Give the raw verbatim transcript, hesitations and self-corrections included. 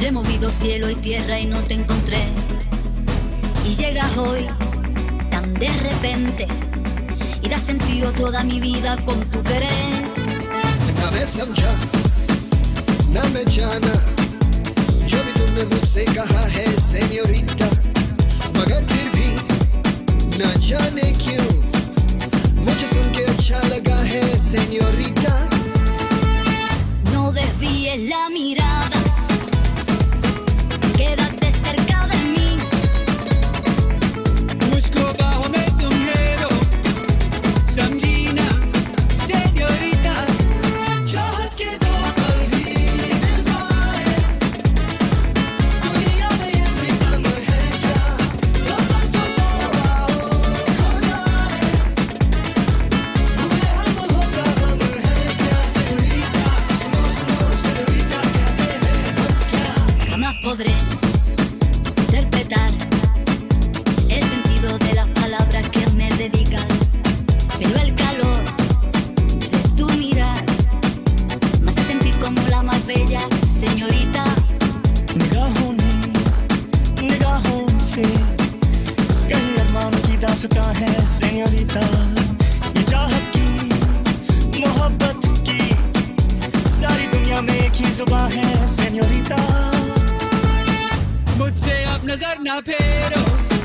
he movido cielo y tierra y no te encontré. Y llegas hoy tan de repente y das sentido toda mi vida con tu querer. ना मैं समझा ना मैं जाना जो भी तुमने मुझसे कहा है सेन्योरिटा, मगर फिर भी ना जाने क्यों मुझे सुन के अच्छा लगा है सेन्योरिटा. No desvíes la mirada, quédate cerca de mí. मुझको बाहों में तुम ले लो, समझी ना सेन्योरिटा. चाहत के दो पल ही दिल पाए, दुनिया में ये भी कम है क्या, कब तो आओ खो जाए, भूले हम होगा हम है क्या सेन्योरिटा. सुनो सुनो सेन्योरिटा कहते हैं हम क्या. Jamás podré interpretar el sentido de las palabras que me dedicas, pero el calor de tu mirar me hace sentir como la más bella señorita. निगाहों ने निगाहों से कहीं अरमान की दास्तां है सेन्योरिटा. ये चाहत की मोहब्बत की सारी दुनिया में एक ही जुबान है सेन्योरिटा. मुझसे अब नजर ना फेरो,